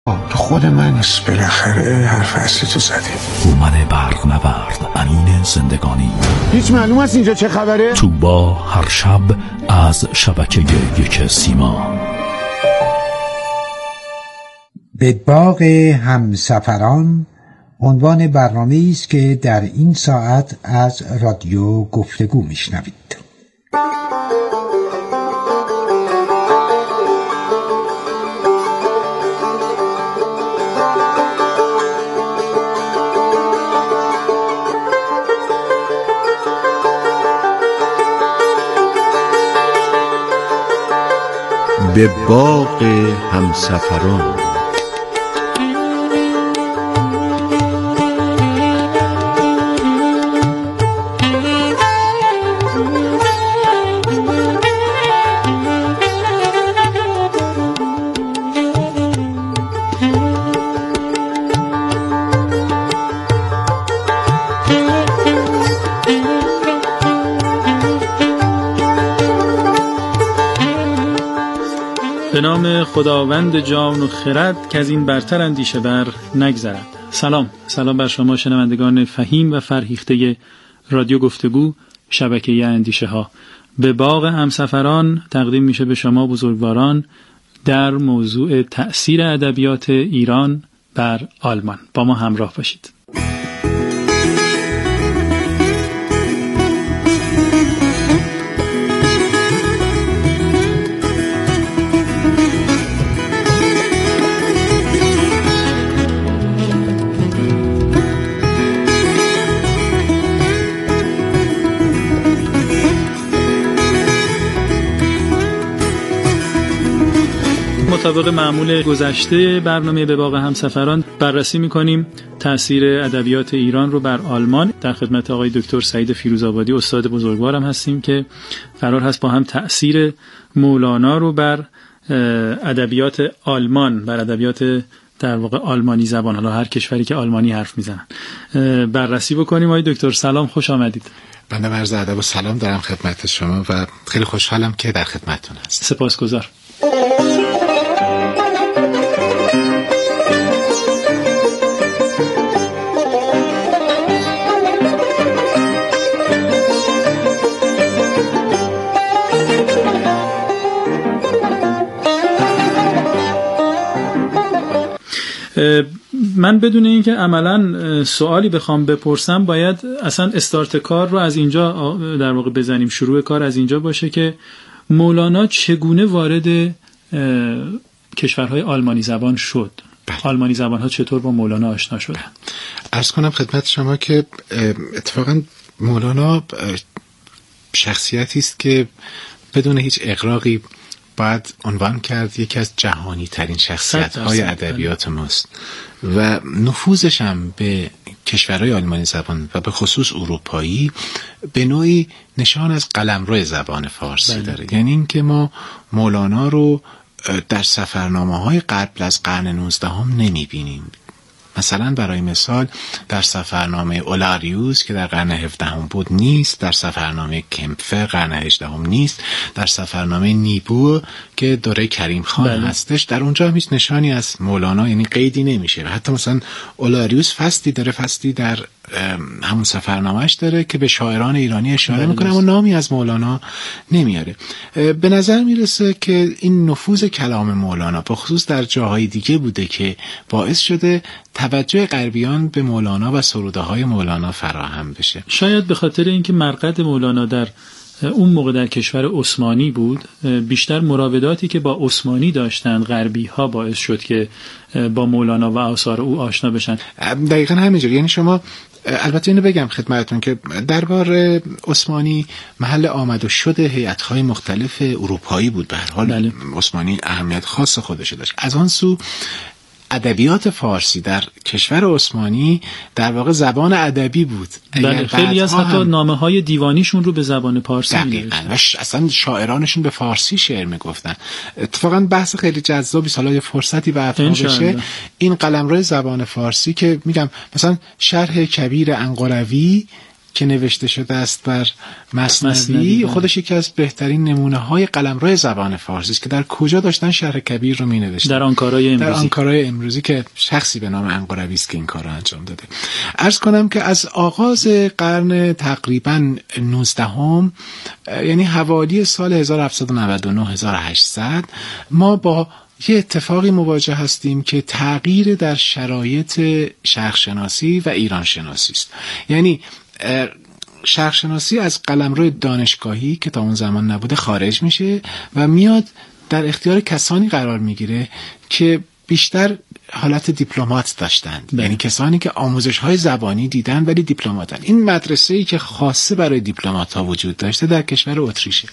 تو خود من بالاخره حرف اصلی تو زدیم. اومده برق نورد امین زندگانی. هیچ معلوم است اینجا چه خبره؟ توبا هر شب از شبکه یک سیما. به باغ همسفران عنوان برنامه‌ای است که در این ساعت از رادیو گفتگو میشنوید. به باغ همسفران. به نام خداوند جان و خرد که از این برتر اندیشه بر نگذرد. سلام بر شما شنوندگان فهیم و فرهیخته رادیو گفتگو شبکه اندیشه ها. به باغ همسفران تقدیم میشه به شما بزرگواران در موضوع تأثیر ادبیات ایران بر آلمان. با ما همراه باشید. مطابق معمول گذشته برنامه به باغ همسفران بررسی می‌کنیم تأثیر ادبیات ایران رو بر آلمان. در خدمت آقای دکتر سعید فیروزآبادی استاد بزرگوارم هستیم که قرار هست با هم تأثیر مولانا رو بر ادبیات آلمان، بر ادبیات در واقع آلمانی زبان، حالا هر کشوری که آلمانی حرف میزنن، بررسی بکنیم. آقای دکتر سلام، خوش آمدید. بنده عرض ادب و سلام دارم خدمت شما و خیلی خوشحالم که در خدمتتون هستم. سپاسگزار. من بدون اینکه عملا سوالی بخوام بپرسم باید اصلا استارت کار رو از اینجا در واقع بزنیم، شروع کار از اینجا باشه که مولانا چگونه وارد کشورهای آلمانی زبان شد. آلمانی زبان ها چطور با مولانا آشنا شدن؟ عرض کنم خدمت شما که اتفاقا مولانا شخصیتی است که بدون هیچ اغراقی باید عنوان کرد یکی از جهانی ترین شخصیت های ادبیات ماست و نفوذش هم به کشورهای آلمانی زبان و به خصوص اروپایی به نوعی نشان از قلمرو زبان فارسی داره. یعنی این که ما مولانا رو در سفرنامه‌های قبل از قرن 19 هم نمی‌بینیم. مثلا برای مثال در سفرنامه اولاریوس که در قرن 17 بود نیست، در سفرنامه کمپفر قرن 18 نیست، در سفرنامه نیبو که دوره کریم خان هستش در اونجا هیچ نشانی از مولانا یعنی قیدی نمیشه. و حتی مثلا اولاریوس فصلی داره، فصلی در همون سفرنامهش داره که به شاعران ایرانی اشاره میکنه اما نامی از مولانا نمیاره. به نظر میرسه که این نفوذ کلام مولانا به خصوص در جاهای دیگه بوده که باعث شده توجه غربیان به مولانا و سروده های مولانا فراهم بشه. شاید به خاطر اینکه مرقد مولانا در اون موقع در کشور عثمانی بود، بیشتر مراوداتی که با عثمانی داشتن غربی ها باعث شد که با مولانا و آثار او آشنا بشن. دقیقاً همینجوری. یعنی شما البته اینو بگم خدمتتون که دربار عثمانی محل آمد و شد هیئت‌های مختلف اروپایی بود. به هر حال عثمانی اهمیت خاص خودش داشت. از آن سو ادبیات فارسی در کشور عثمانی در واقع زبان ادبی بود. بله، خیلی از حتی نامه‌های دیوانیشون رو به زبان فارسی می‌نوشتن و اصلا شاعرانشون به فارسی شعر میگفتن. اتفاقا بحث خیلی جذابی حالا یه فرصتی برپا بشه این قلمرو زبان فارسی که میگم مثلا شرح کبیر انقروی که نوشته شده است بر مثنوی خودش یکی از بهترین نمونه‌های قلمرو زبان فارسی است که در کجا داشتن شرح کبیر رو می‌نوشتن. در آنکارای امروزی که شخصی به نام انقروی است که این کار رو انجام داده. عرض کنم که از آغاز قرن تقریباً 19 یعنی حوالی سال 1799 1800 ما با یه اتفاقی مواجه هستیم که تغییر در شرایط شرق‌شناسی و ایران‌شناسی است. یعنی شرق‌شناسی از قلمرو دانشگاهی که تا اون زمان نبوده خارج میشه و میاد در اختیار کسانی قرار میگیره که بیشتر حالت دیپلمات داشتند. یعنی کسانی که آموزش‌های زبانی دیدن ولی دیپلماتن. این مدرسه‌ای که خاصه برای دیپلمات‌ها وجود داشته در کشور اتریشه.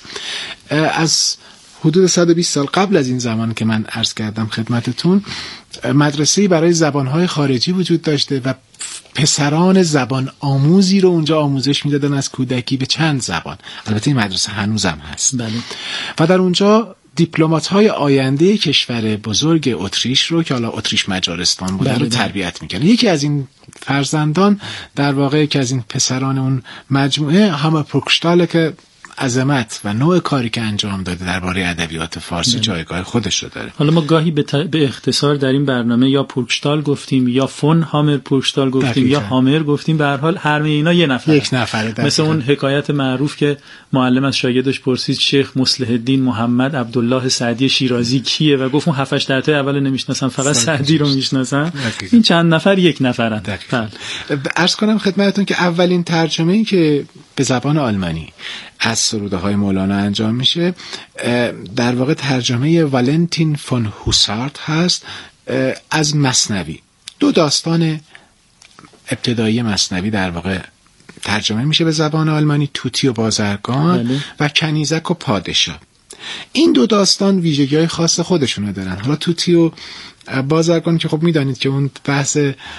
از حدود 120 سال قبل از این زمان که من عرض کردم خدمتتون، مدرسه‌ای برای زبان‌های خارجی وجود داشته و پسران زبان آموزی رو اونجا آموزش میدادن از کودکی به چند زبان. البته این مدرسه هنوزم هست. بله. و در اونجا دیپلمات‌های آینده کشور بزرگ اتریش رو که حالا اتریش مجارستان بوده رو تربیت می‌کنه. یکی از این فرزندان در واقع که از این پسران اون مجموعه همه پرکشتاله که عظمت و نوع کاری که انجام داده درباره ادبیات فارسی جایگاه خودش رو داره. حالا ما گاهی به اختصار در این برنامه یا پورکشتال گفتیم یا فون هامر پورکشتال گفتیم یا هامر گفتیم، به هر حال هر اینا یک نفره. مثل اون حکایت معروف که معلم از شاگردش پرسید شیخ مصلح الدین محمد عبدالله سعدی شیرازی کیه و گفت اون 7-8 تا اول نمیشناسن، فقط سعدی رو میشناسن. این چند نفر یک نفرن. عرض کنم خدمتتون که اولین ترجمه‌ای که به زبان آلمانی از سروده های مولانا انجام میشه در واقع ترجمه والنتین فون هوسارت هست از مثنوی. 2 داستان ابتدایی مثنوی در واقع ترجمه میشه به زبان آلمانی، توتی و بازرگان و کنیزک و پادشاه. این 2 داستان ویژگی‌های خاص خودشونو دارن. حالا توتی و بازرگان که خب میدانید که اون بحث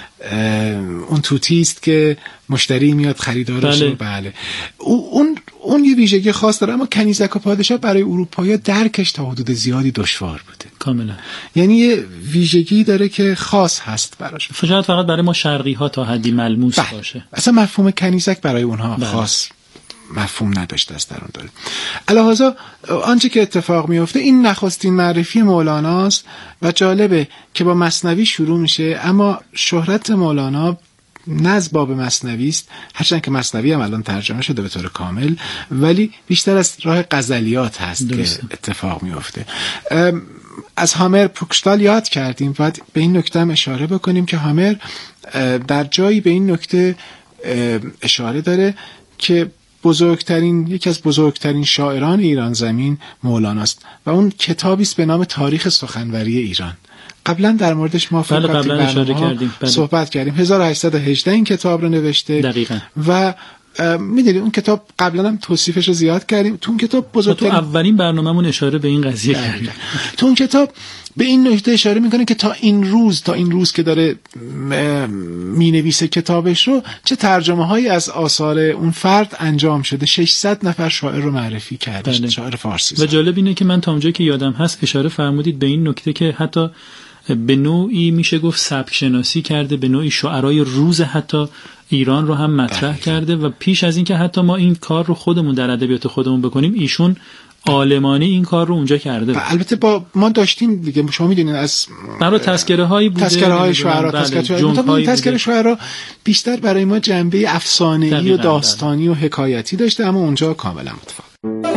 اون توتی است که مشتری میاد خریدارش رو بله اون یه ویژگی خاص داره. اما کنیزک و پادشاه برای اروپایی‌ها درکش تا حدود زیادی دشوار بوده کاملا. یعنی یه ویژگی داره که خاص هست براش، شاید فقط برای ما شرقی‌ها تا حدی ملموس باشه. اصلا مفهوم کنیزک برای اونها خاص مفهوم نداشته است در اون دوره. الهازا آنچه که اتفاق میفته این نخستین معرفی مولاناست و جالبه که با مثنوی شروع میشه، اما شهرت مولانا نه از باب مثنوی است، هرچند که مثنوی هم الان ترجمه شده به طور کامل، ولی بیشتر از راه غزلیات هست که اتفاق میفته. از هامر پرکشتال یاد کردیم، باید به این نکته هم اشاره بکنیم که هامر در جایی به این نکته اشاره داره که یکی از بزرگترین شاعران ایران زمین مولاناست و اون کتابی است به نام تاریخ سخنوری ایران. قبلا در موردش ما صحبت کردیم. 1818 این کتاب رو نوشته دقیقاً. و میدونید اون کتاب قبلا هم توصیفش رو زیاد کردیم. تو اون کتاب بزرگترین، تو اولین برنامه‌مون اشاره به این قضیه کردیم. تو اون کتاب به این نکته اشاره میکنه که تا این روز که داره مینویسه کتابش رو چه ترجمه هایی از آثار اون فرد انجام شده. 600 نفر شاعر رو معرفی کرده، شاعر فارسی. و جالب اینه که من تا اونجایی که یادم هست اشاره فرمودید به این نکته که حتی به نوعی میشه گفت سبک شناسی کرده، به نوعی شعرای روز حتی ایران رو هم مطرح کرده و پیش از این که حتی ما این کار رو خودمون در ادبیات خودمون بکنیم ایشون عالمانه این کار رو اونجا کرده. و البته با ما داشتیم دیگه، شما میدونید از برای تذکره هایی بوده، تذکره های شعرا، تذکره شعرا بیشتر برای ما جنبه افسانه‌ای و داستانی و حکایتی داشته، اما اونجا کاملا متفاوت.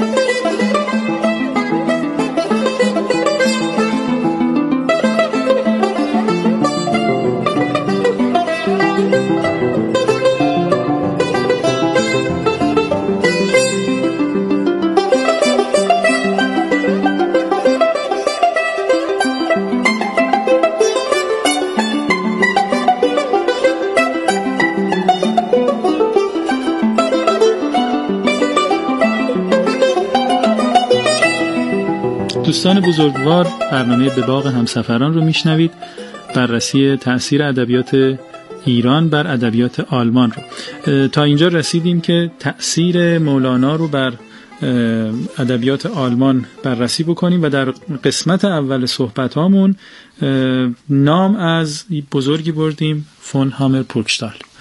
دوستان بزرگوار، برنامه به باغ همسفران رو میشنوید. بررسی تأثیر ادبیات ایران بر ادبیات آلمان رو تا اینجا رسیدیم که تأثیر مولانا رو بر ادبیات آلمان بررسی بکنیم و در قسمت اول صحبت هامون نام از بزرگی بردیم، فون هامر پورکشتال.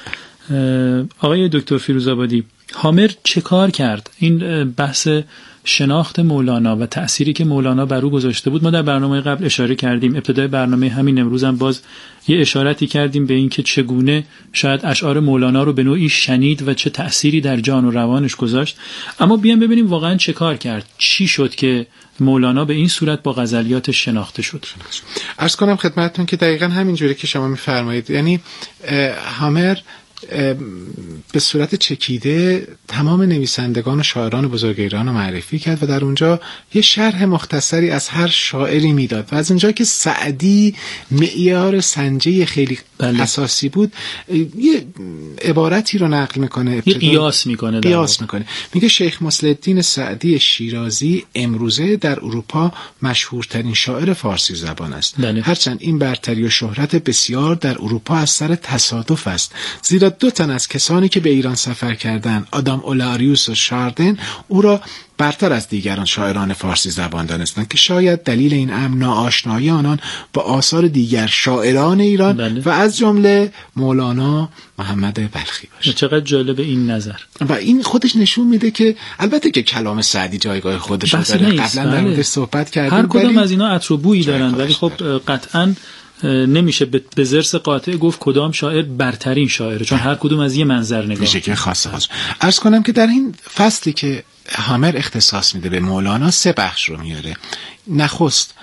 آقای دکتر فیروزآبادی، هامر چه کار کرد؟ این بحث شناخت مولانا و تأثیری که مولانا بر او گذاشته بود ما در برنامه قبل اشاره کردیم. ابتدای برنامه همین امروز هم باز یه اشارتی کردیم به این که چگونه شاید اشعار مولانا رو به نوعی شنید و چه تأثیری در جان و روانش گذاشت. اما بیان ببینیم واقعا چه کار کرد، چی شد که مولانا به این صورت با غزلیات شناخته شد. عرض کنم خدمتتون که دقیقاً همین جوری که شما می‌فرمایید، یعنی هامر به صورت چکیده تمام نویسندگان و شاعران بزرگ ایران رو معرفی کرد و در اونجا یه شرح مختصری از هر شاعری میداد و از اونجا که سعدی معیار سنجه خیلی اساسی بود یه عبارتی رو نقل میکنه، یه قیاس میکنه. میگه شیخ مصلح‌الدین سعدی شیرازی امروزه در اروپا مشهورترین شاعر فارسی زبان است. هرچند این برتری و شهرت بسیار در اروپا از سر تصادف است، زیرا 2 تن از کسانی که به ایران سفر کردند، آدام اولاریوس و شاردن، او را برتر از دیگران شاعران فارسی زبان دانستند که شاید دلیل این امر ناآشنایی آنان با آثار دیگر شاعران ایران و از جمله مولانا محمد بلخی باشد. چقدر جالب این نظر. و این خودش نشون میده که البته که کلام سعدی جایگاه خودش رو داره، قبلا در موردش صحبت کردیم، هر کدوم از اینا عطر و بویی دارن، ولی خب قطعاً نمیشه به ضرس قاطع گفت کدام شاعر برترین شاعره، چون هر کدوم از یه منظر نگاه میشه که خاصه هست. عرض کنم که در این فصلی که هامر اختصاص میده به مولانا 3 بخش رو میاره. نخست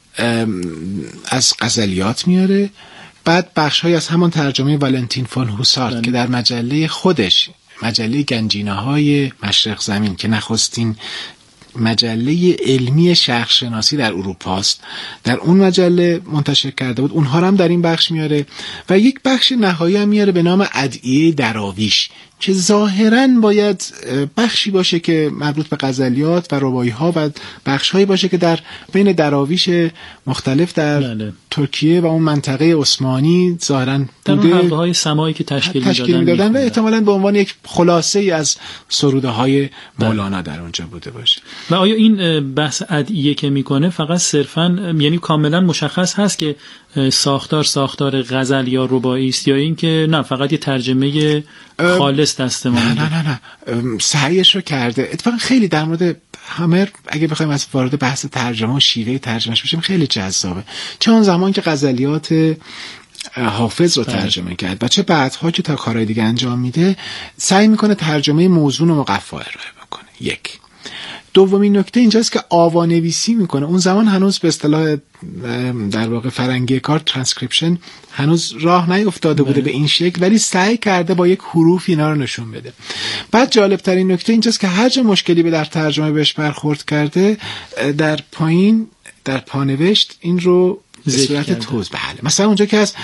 از غزلیات میاره، بعد بخش‌های از همان ترجمه والنتین فون هوسارت که در مجله خودش، مجله گنجینه‌های مشرق زمین که نخستین مجله علمی شرق شناسی در اروپا است، در اون مجله منتشر کرده بود، اونها هم در این بخش میاره و یک بخش نهایی هم میاره به نام ادعیه دراویش که ظاهراً باید بخشی باشه که مربوط به غزلیات و رباعی‌ها و بخش‌هایی باشه که در بین دراویش مختلف در ترکیه و اون منطقه عثمانی ظاهراً در بوده، اون حلقه‌های سماعی که تشکیل میدادن و احتمالاً به عنوان یک خلاصه‌ای از سروده‌های مولانا در اونجا بوده باشه. و آیا این بحث ادعیه که میکنه فقط صرفاً، یعنی کاملاً مشخص هست که ساختار غزل یا رباعی است، یا این که نه فقط یه ترجمه خالص دست ما؟ نه سعیش رو کرده. اتفاقا خیلی در مورد هامر اگه بخوایم از وارد بحث ترجمه و شیوه ترجمهش بشیم خیلی جذابه، چه اون زمان که غزلیات حافظ رو ترجمه کرد و چه بعدها که تا کارهای دیگه انجام میده سعی میکنه ترجمه موزون و مقفا ارائه بکنه. یک. دومین نکته اینجاست که آوانویسی میکنه. اون زمان هنوز به اصطلاح در واقع فرنگی کار ترانسکریپشن هنوز راه نیفتاده بوده به این شکل، ولی سعی کرده با یک حروف اینا رو نشون بده. بعد جالب ترین نکته اینجاست که هر جا مشکلی به در ترجمه بهش برخورد کرده در پایین در پانوشت این رو به صورت توضیح بله. مثلا اونجا که از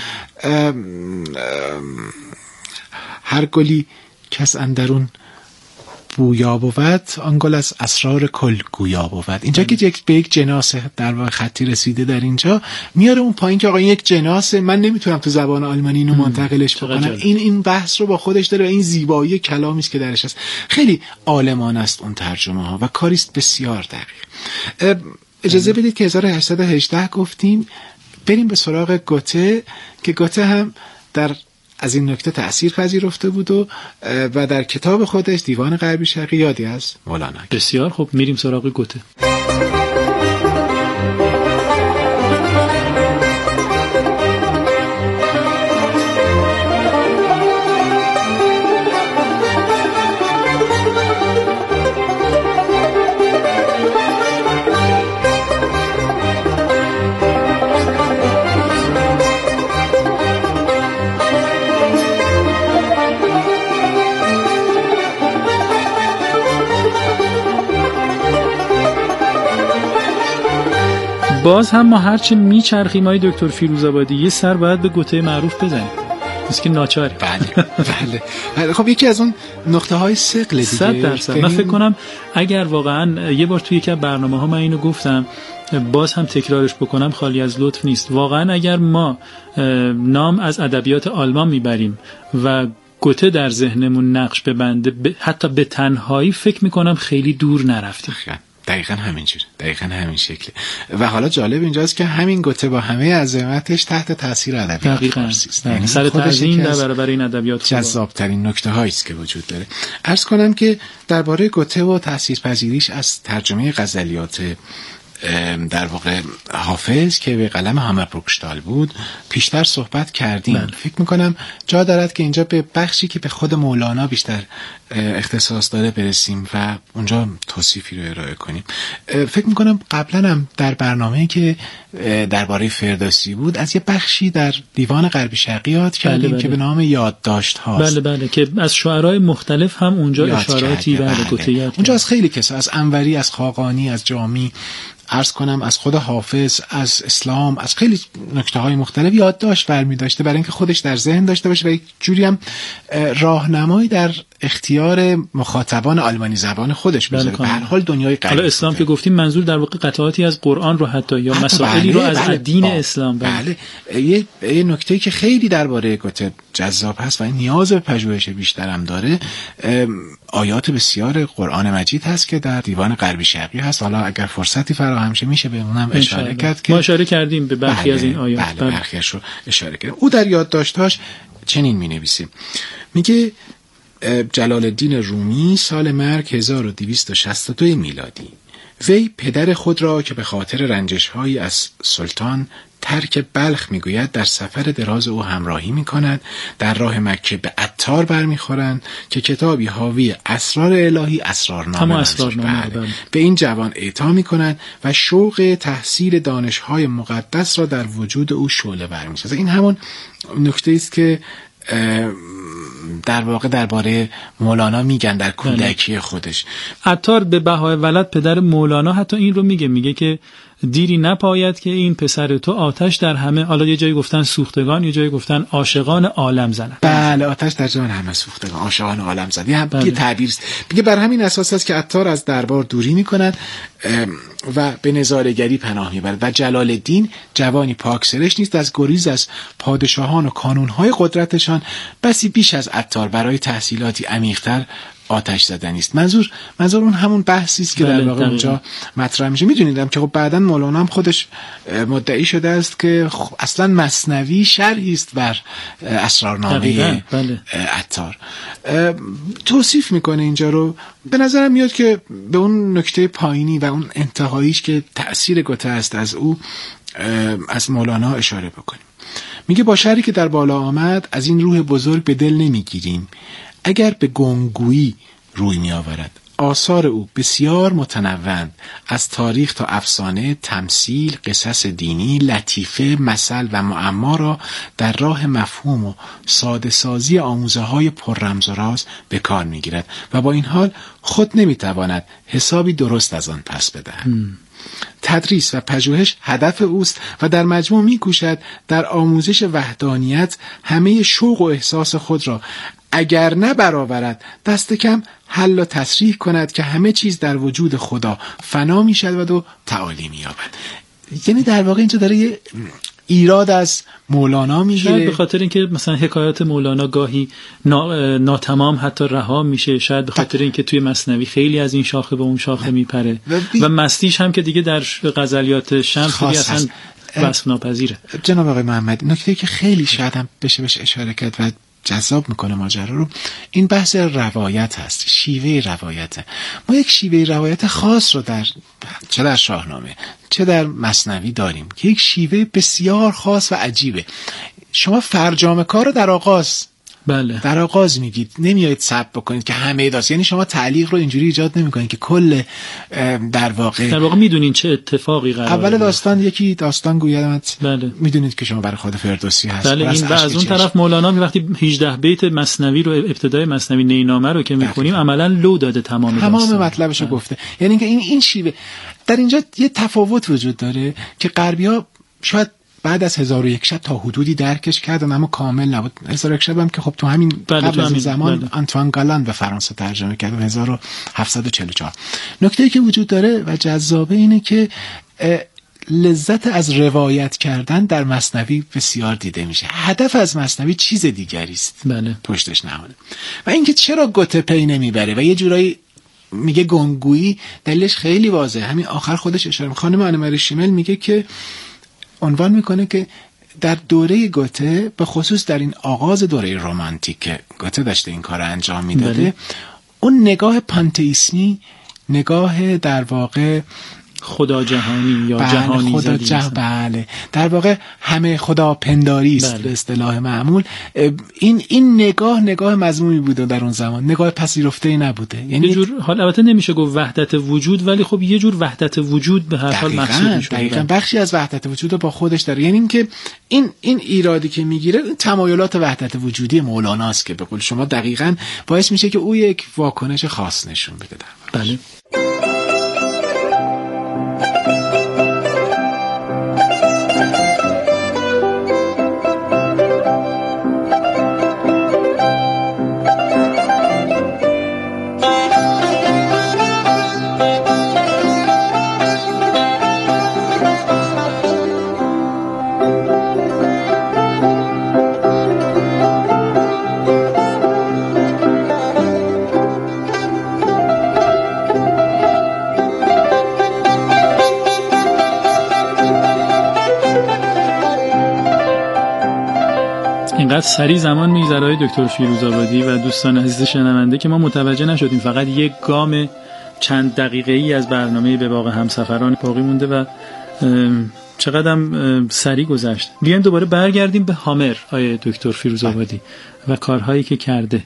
هر گلی کس اندرون بویا بود، آن گل از اسرار کل گویا بود. اینجا که به یک جناس در واقع خطی رسیده در اینجا میاره اون پایین که آقا یک جناس، من نمیتونم تو زبان آلمانی اینو منتقلش بکنم، این بحث رو با خودش داره و این زیبایی کلامی است که درش هست. خیلی عالمانه است اون ترجمه ها و کاریست بسیار دقیق. اجازه بدید که 1818 گفتیم، بریم به سراغ گوته که گوته هم از این نکته تأثیر پذیرفته بود و در کتاب خودش دیوان غربی شرقی یادی از مولانا. بسیار خب، میریم سراغ گوته. باز هم ما هرچه میچرخیم های دکتر فیروزآبادی یه سر باید به گوته معروف بزنیم، مثل که ناچاری. بله. خب یکی از اون نقطه های ثقل دیگه 100%. من فکر کنم اگر واقعا یه بار توی یکی از برنامه ها من اینو گفتم، باز هم تکرارش بکنم خالی از لطف نیست، واقعا اگر ما نام از ادبیات آلمان میبریم و گوته در ذهنمون نقش ببنده، حتی به تنهایی فکر میکنم خیلی دور نرفتیم. دقیقاً همین شکله. و حالا جالب اینجاست که همین گوته با همه عظمتش تحت تاثیر ادبیات فارسی است. یعنی سر تعظیم در برابر این ادبیات جذاب‌ترین نکته‌هایی است که وجود داره. عرض کنم که درباره گوته و تاثیرپذیریش از ترجمه غزلیات در واقع حافظ که به قلم هامر بروکشتال بود پیشتر صحبت کردیم. فکر میکنم جا دارد که اینجا به بخشی که به خود مولانا بیشتر اختصاص داره برسیم و اونجا توصیفی رو ارائه کنیم. فکر میکنم قبلا هم در برنامه‌ای که درباره فردوسی بود از یه بخشی در دیوان غربی شرقی یاد کردیم که به نام یادداشت هاست. بله که از شعرهای مختلف هم اونجا اشاراتی گوته یاد اونجا از خیلی کسا، از انوری، از خاقانی، از جامی، عرض کنم از خود حافظ، از اسلام، از خیلی نکته‌های مختلف یادداشت برمی داشته برای اینکه خودش در ذهن داشته باشه و یک جوری هم راهنمایی در اختیار مخاطبان آلمانی زبان خودش بذاره. به هر حال دنیای غربی. حالا اسلام که گفتیم منظور در واقع قطعاتی از قرآن رو حتی یا مسائلی رو از دین اسلام. بله. یه نکته‌ای که خیلی درباره گوته جذاب هست و نیاز به پژوهش بیشتر هم داره، آیات بسیار قرآن مجید هست که در دیوان غربی شرقی هست. حالا اگر فرصتی فراهم شه میشه به اونم اشاره کرد که ما اشاره کردیم به برخی از این آیات. بله برخیش رو اشاره کردیم. او در یادداشت‌هاش چنین می‌نویسه، میگه جلال الدین رومی سال مرگ 1262 میلادی وی پدر خود را که به خاطر رنجش‌هایی از سلطان ترک بلخ میگوید در سفر دراز او همراهی میکند. در راه مکه به عطار برمیخورند که کتابی حاوی اسرار الهی اسرارنامه به این جوان اعطا میکنند و شوق تحصیل دانش‌های مقدس را در وجود او شعله ور می‌سازد. این همون نکته است که در واقع درباره مولانا میگن در کودکی خودش. عطار به بهای ولد پدر مولانا حتی این رو میگه که دیری نپاید که این پسر تو آتش در همه، حالا یه جایی گفتن سوختگان، یه جایی گفتن عاشقان عالم زند. بله آتش در جان همه سوختگان، عاشقان عالم زند. یه تعبیر است. میگه بر همین اساس است که عطار از دربار دوری میکند و به نظاره‌گری پناه میبرد و جلال الدین جوانی پاکسرش نیست، از گریز از پادشاهان و کانونهای قدرتشان بسی بیش از عطار برای تحصیلاتی عمیق‌تر آتش زدنی است. منظور اون همون بحثی است که در واقع اونجا مطرح میشه. میدونیدم که خب بعداً مولانا هم خودش مدعی شده است که اصلا مثنوی شرحی است بر اسرارنامه عطار. توصیف میکنه اینجا رو. به نظرم میاد که به اون نکته پایینی و اون انتهاییش که تأثیر گوته است از او از مولانا اشاره بکنیم. میگه با شعری که در بالا آمد از این روح بزرگ به دل نمیگیریم، اگر به گنگویی روی می آورد. آثار او بسیار متنوع، از تاریخ تا افسانه، تمثیل، قصص دینی، لطیفه، مثل و معما را در راه مفهوم و ساده سازی آموزه های پر رمز و راز به کار می گیرد و با این حال خود نمی تواند حسابی درست از آن پس بدهد. تدریس و پژوهش هدف اوست و در مجموع می‌کوشد در آموزش وحدانیت همه شوق و احساس خود را اگر نه برآورد دست کم حل و تصریح کند که همه چیز در وجود خدا فنا می‌شود و تعالی می‌یابد. یعنی در واقع اینجا داره یه ایراد از مولانا میگیره، شاید به خاطر اینکه مثلا حکایات مولانا گاهی ناتمام حتی رها میشه، شاید به خاطر اینکه توی مثنوی خیلی از این شاخه به اون شاخه میپره و مستیش هم که دیگه در غزلیات شمس دیگه اصلا وصف ناپذیره. جناب آقای محمد، نکته که خیلی شاید هم بشه اشاره کرد و جذاب میکنه ماجرا رو، این بحث روایت هست، شیوه روایته. ما یک شیوه روایت خاص رو چه در شاهنامه چه در مثنوی داریم که یک شیوه بسیار خاص و عجیبه. شما فرجام کار رو در آغاز میگید، نمیایید ثبت بکنید که همه داست، یعنی شما تعلیق رو اینجوری ایجاد نمیکنید که کل در واقع میدونین چه اتفاقی قراره. اول داستان یکی داستان گویدمت، میدونید که شما برای خود فردوسی هست. بله این از اون طرف مولانا وقتی 18 بیت مثنوی رو ابتدای مثنوی نینامه رو که میخونیم عملا لو داده تمام مطلبش رو گفته. یعنی که این شیوه در اینجا یه تفاوت وجود داره که غربی‌ها شاید بعد از 1001 شب تا حدودی درکش کردن اما کامل نبود. 1001 شب هم که خب تو همین قبل از زمان آنتوان گالان به فرانسه ترجمه کرد 1744. نکته‌ای که وجود داره و جذابه اینه که لذت از روایت کردن در مثنوی بسیار دیده میشه. هدف از مثنوی چیز دیگری است. پشتش نهانه. و اینکه چرا گوته پی نمیبره و یه جورایی میگه گنگویی دلیلش خیلی واضحه. همین آخر خودش اشاره خانم آنماری شیمل میگه که عنوان میکنه که در دوره گوته به خصوص در این آغاز دوره رمانتیک که گوته داشته این کار انجام میداده، اون نگاه پانتئیسمی، نگاه در واقع خدا جهانی یا جهانی خدا بله در واقع همه خدا پنداری است به اصطلاح معمول. این نگاه مضمومی بوده در اون زمان، نگاه پذیرفته‌ای نبوده. یعنی یه جور حال البته نمیشه گفت وحدت وجود، ولی خب یه جور وحدت وجود به هر حال محسوب میشه. دقیقاً بخشی از وحدت وجود رو با خودش داره. یعنی اینکه این ایرادی که میگیره تمایلات وحدت وجودی مولاناست که به قول شما دقیقاً باعث میشه که او یک واکنش خاص نشون بده. بله. اینقدر سریع زمان میگذره های دکتر فیروزآبادی و دوستان عزیز شنونده که ما متوجه نشدیم فقط یک گام چند دقیقه‌ای از برنامه به باغ همسفران باقی مونده و چقدرم سریع گذشت. بیایم دوباره برگردیم به هامر های دکتر فیروزآبادی و کارهایی که کرده.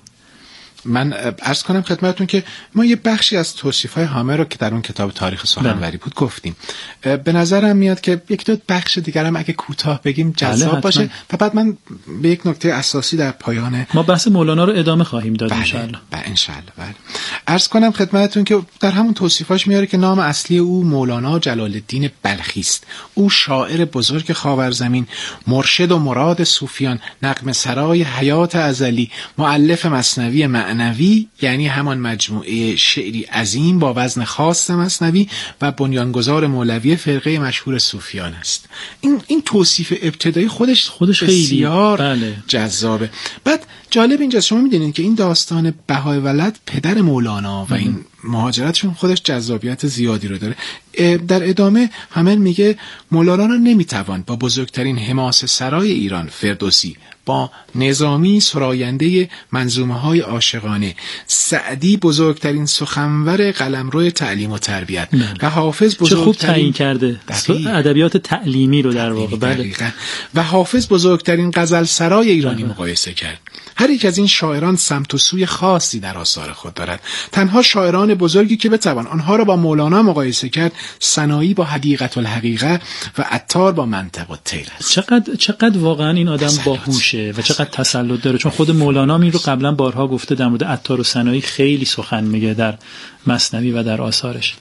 من عرض کنم خدمتتون که ما یه بخشی از توصیف‌های هامر رو که در اون کتاب تاریخ سخنوری بود گفتیم. به نظرم میاد که یک دو بخش دیگر هم اگه کوتاه بگیم جذاب باشه و بعد من به یک نکته اساسی در پایان ما بحث مولانا رو ادامه خواهیم داد ان شاء الله. بله. عرض کنم خدمتتون که در همون توصیفاش میاره که نام اصلی او مولانا جلال الدین بلخی است. او شاعر بزرگ خاورزمین، مرشد و مراد صوفیان، نغمه سرای حیات ازلی، مؤلف مثنوی معنوی یعنی همان مجموعه شعری عظیم با وزن خاص مثنوی و بنیانگذار مولوی فرقه مشهور صوفیان است. این توصیف ابتدایی خودش بسیار جذابه. بعد جالب اینجاست شما میدونید که این داستان بهای ولد پدر مولانا و این مهاجرتشون خودش جذابیت زیادی رو داره. در ادامه همین میگه مولانا رو نمیتوان با بزرگترین حماسه سرای ایران فردوسی، با نظامی سراینده منظومه‌های عاشقانه، سعدی بزرگترین سخنور قلمرو تعلیم و تربیت و حافظ بزرگترین خوب تعیین کرده ادبیات تعلیمی رو در واقع بله و حافظ بزرگترین غزل سرای ایرانی مقایسه کرد. هر یک از این شاعران سمت و سوی خاصی در آثار خود دارد. تنها شاعران بزرگی که بتوان آنها را با مولانا مقایسه کرد، سنایی با حدیقة الحقیقه و عطار با منطق الطیر است. چقدر واقعا این آدم باهوشه و چقدر تسلط داره، چون خود مولانا این رو قبلا بارها گفته در مورد عطار و سنایی خیلی سخن میگه در مثنوی و در آثارش.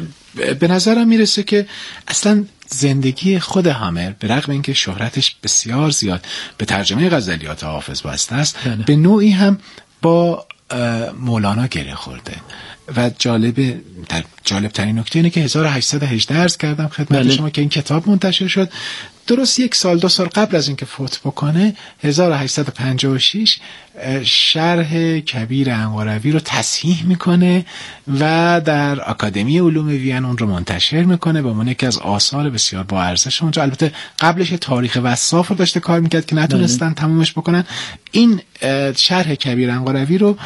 به نظرم میرسه که اصلا زندگی خود هامر به رغم اینکه شهرتش بسیار زیاد به ترجمه غزلیات حافظ بسته است به نوعی هم با مولانا گره خورده و جالب ترین نکته اینه که 1818 عرض کردم خدمت شما که این کتاب منتشر شد. درست 1 سال 2 سال قبل از اینکه فوت بکنه 1856 شرح کبیر انقروی رو تصحیح میکنه و در آکادمی علوم وین اون رو منتشر میکنه به عنوان یکی از آثار بسیار با ارزش اونجا. البته قبلش تاریخ وصاف رو داشته کار میکرد که نتونستن تمومش بکنن. این شرح کبیر انقروی رو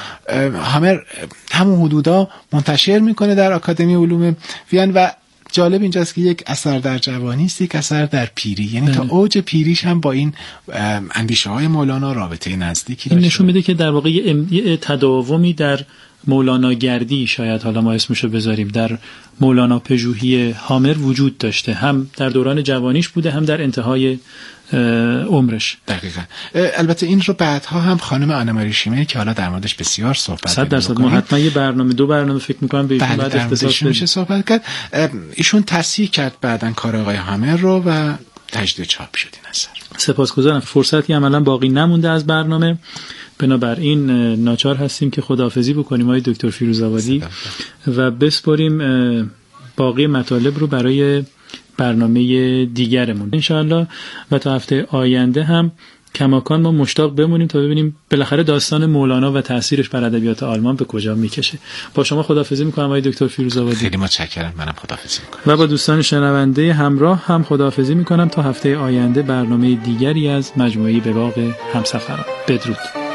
همون حدودا منتشر میکنه در آکادمی علوم وین و جالب اینجاست که یک اثر در جوانی است، یک اثر در پیری، یعنی تا اوج پیریش هم با این اندیشه های مولانا رابطه نزدیکی داشته. این نشون میده که در واقع یه تداومی در مولانا گردی شاید حالا ما اسمشو بذاریم در مولانا پژوهی هامر وجود داشته، هم در دوران جوانیش بوده هم در انتهای عمرش. دقیقاً. البته این رو بعدها هم خانم آنماری شیمل که حالا در موردش بسیار صحبت 100% ما حتما یه برنامه 2 برنامه فکر می‌کنم به این بعد اختصاص میشه صحبت کرد. ایشون تصحیح کرد بعداً کار آقای هامر رو و تجدید چاپ شد این اثر. سپاسگزارم. فرصتی عملاً باقی نمونده از برنامه، بنابراین ناچار هستیم که خداحافظی بکنیم آقای دکتر فیروزآبادی و بسپاریم باقی مطالب رو برای برنامه دیگرمون انشاءالله و تا هفته آینده هم کماکان ما مشتاق بمونیم تا ببینیم بالاخره داستان مولانا و تأثیرش بر ادبیات آلمان به کجا میکشه. با شما خداحافظی میکنم آقای دکتر فیروزآبادی. خیلی متشکرم. منم خداحافظی میکنم. و با دوستان شنونده همراه هم خداحافظی میکنم تا هفته آینده برنامه دیگری از مجموعه به باغ همسفران. بدرود.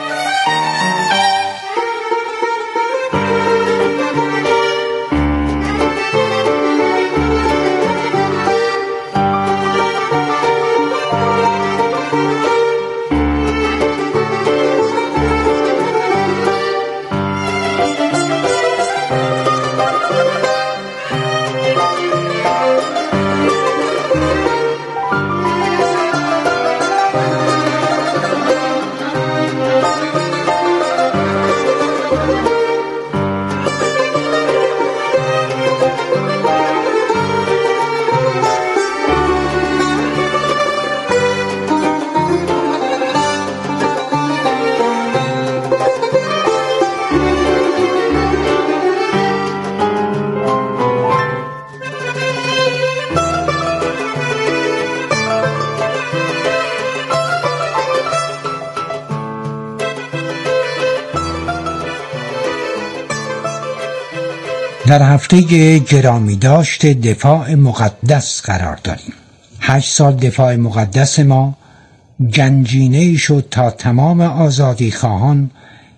در هفته گرامی داشت دفاع مقدس قرار داریم. 8 سال دفاع مقدس ما گنجینه‌ای شد تا تمام آزادی خواهان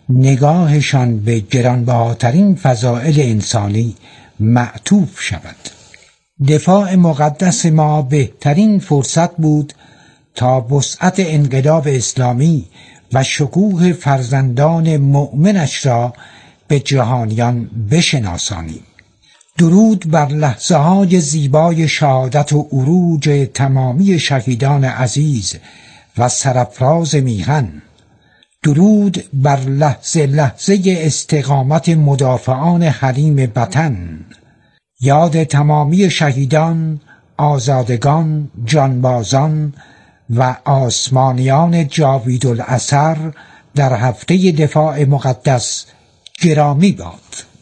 نگاهشان به گرانبهاترین فضائل انسانی معطوف شود. دفاع مقدس ما بهترین فرصت بود تا وسعت انقلاب اسلامی و شکوه فرزندان مؤمنش را به جهانیان بشناسانیم. درود بر لحظه های زیبای شهادت و عروج تمامی شهیدان عزیز و سرافراز میهن. درود بر لحظه لحظه استقامت مدافعان حریم وطن. یاد تمامی شهیدان، آزادگان، جانبازان و آسمانیان جاویدالاثر در هفته دفاع مقدس گرامی باد.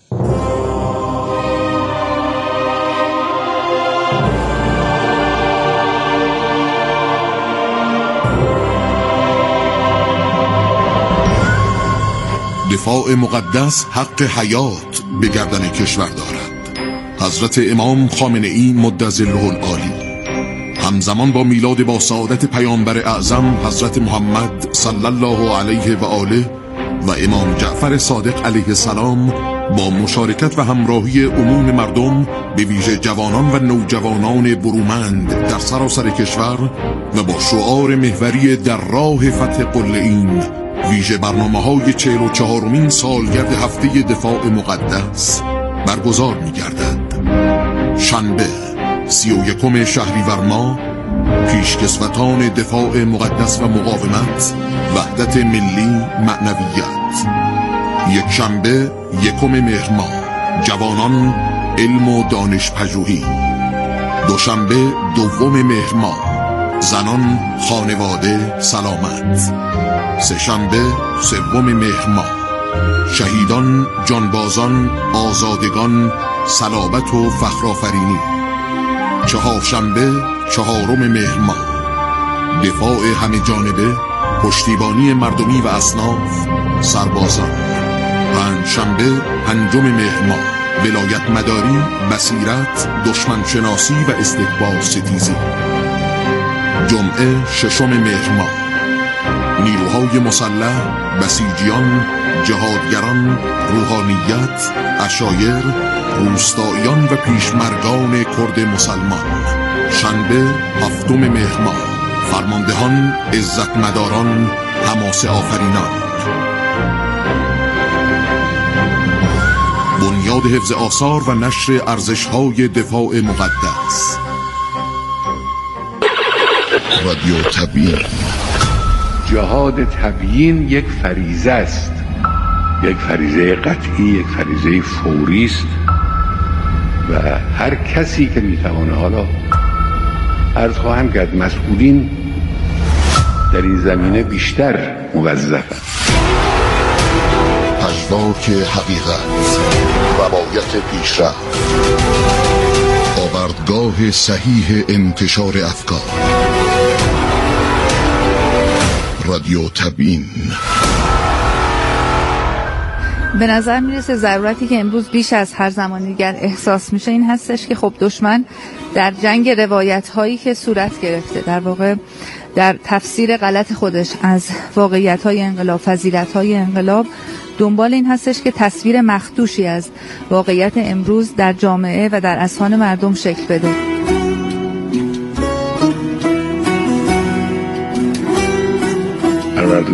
دفاع مقدس حق حیات به گردن کشور دارد. حضرت امام خامنه‌ای مدظله العالی همزمان با میلاد با سعادت پیامبر اعظم حضرت محمد صلی الله علیه و آله و امام جعفر صادق علیه السلام با مشارکت و همراهی عموم مردم به ویژه جوانان و نوجوانان برومند در سراسر کشور و با شعار محوری در راه فتح قله‌ین ویژه برنامه‌های 44مین سالگرد هفته دفاع مقدس برگزار می‌گردد. شنبه 31 شهریور ماه پیشکسوتان دفاع مقدس و مقاومت، وحدت ملی، معنویت. یک شنبه 1 مهر ماه جوانان، علم و دانش پژوهی. دوشنبه 2 مهر ماه زنان، خانواده، سلامت. سه‌شنبه 3 مهر ماه شهیدان، جانبازان، آزادگان، صلابت و فخرآفرینی. چهارشنبه 4 مهر ماه دفاع همه جانبه، پشتیبانی مردمی و اصناف، سربازان. پنجشنبه 5 مهر ماه ولایت مداری، بصیرت، دشمن شناسی و استکبار ستیزی. جمعه 6 مهر ماه نیروهای مسلح، بسیجیان، جهادگران، روحانیت، عشایر، روستاییان و پیشمرگان کرد مسلمان. شنبه 7 مهر ماه فرماندهان، عزتمداران، حماسه آفرینان. بنیاد حفظ آثار و نشر ارزش‌های دفاع مقدس. رادیو تبیین. جهاد تبیین یک فریضه است، یک فریضه قطعی، یک فریضه فوری است و هر کسی که میتوانه، حالا عرض خواهم کرد مسئولین در این زمینه بیشتر موظفند. پژواک حقیقت، روایت پیشرفت، آوردگاه صحیح انتشار افکار. رادیو تبیین. به نظر میرسه ضرورتی که امروز بیش از هر زمان دیگر احساس میشه این هستش که خب دشمن در جنگ روایت هایی که صورت گرفته، در واقع در تفسیر غلط خودش از واقعیت های انقلاب، فضیلت های انقلاب، دنبال این هستش که تصویر مخدوشی از واقعیت امروز در جامعه و در اذهان مردم شکل بده.